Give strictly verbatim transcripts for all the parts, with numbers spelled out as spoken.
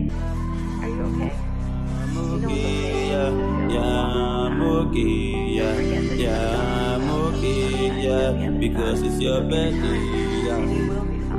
Are you okay? I'm okay, yeah, yeah, I'm okay, yeah, yeah, I'm okay, yeah, because it's your birthday, yeah. You will be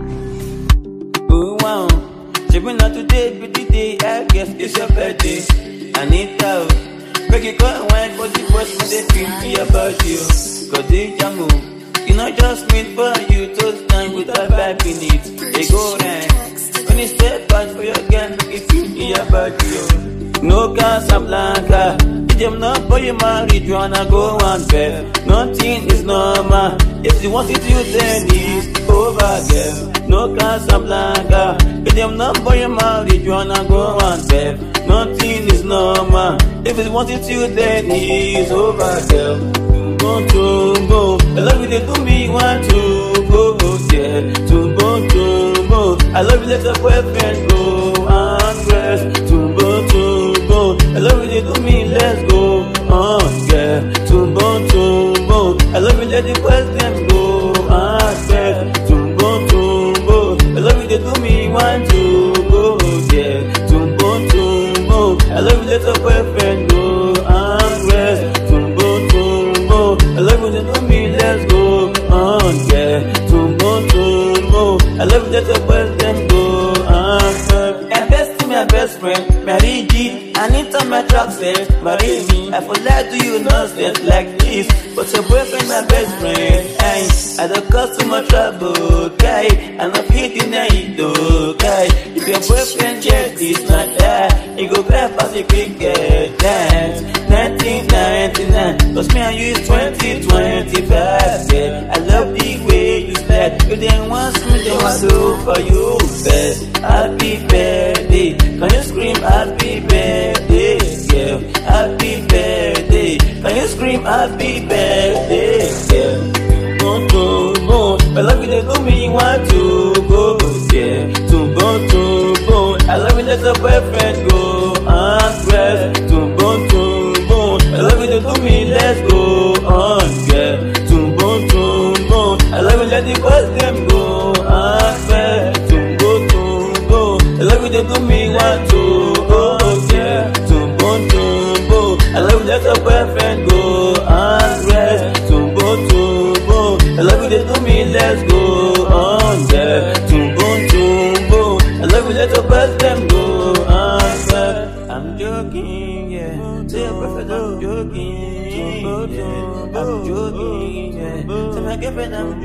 fine. Oh wow, shipping not today, but today, I guess it's your birthday. I need out, make it go and wine for the boys when they feel me about you. Cause they jam move, you not just mean for you to stand with a vibe in it. They go right, when you step back for your girl, make it feel me about you. No Casablanca, them not for you married, you wanna go and bed. Nothing is normal, if you want it you then it's over, girl. No Casablanca, them not for you married, you wanna go and bed. Nothing is normal, if you want it you then it's over, girl. Tumbo, tumbo, I love you, they do me want to go, yeah. Tumbo, tumbo, I love you, let your boyfriend go and rest. Tumbo, tumbo, I love you, they do me, let's go, oh yeah. Tumbo, tumbo, I love you, let the boys them go and rest. Tumbo, tumbo, I love you, they do me, want to go, yeah. Tumbo, tumbo, I love you, let your boyfriend go and rest. Tumbo, tumbo, I love you, they do me, let's go, oh yeah. Tumbo, tumbo, I love you, let your boys them go and rest. My best, my best friend, Mary G. I need to my truck say, marry me. I feel like do you nonsense like this, but your boyfriend my best friend. Ay, I don't cause too much trouble, okay? I'm not hitting it, okay? If your boyfriend check this not that, he go back past the cricket dance. nineteen ninety-nine, cause me and you is twenty twenty-five. Yeah, I love the way you said you didn't want me, they want to for you best. Happy birthday, can you scream happy birthday? Yeah, happy birthday, can you scream happy birthday? Yeah, tumbo, tumbo, I love you, they do me want to go. Yeah, tumbo, tumbo, I love you, let your boyfriend go and rest. Tumbo, tumbo, I love you, they do me, let's go on. Yeah, tumbo, tumbo, I love you, let the boys them go and rest. Tumbo, tumbo, I love you, they do me want to go. Yeah, tumbo, tumbo, I love you, let your boyfriend go and rest. Tumbo, tumbo, I love you, they do me, let's go on. Yeah, tumbo, tumbo, I love you, let your boys them go and rest. I'm joking, yeah. Say your boyfriend, I'm joking, yeah. I'm joking, yeah. Say my girlfriend, I'm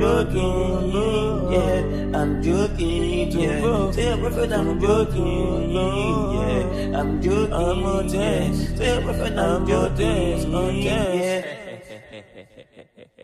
joking, yeah. I'm joking, yeah. Say your boyfriend, I'm joking, yeah. I'm joking, yeah. Say your boyfriend, I'm joking, yeah.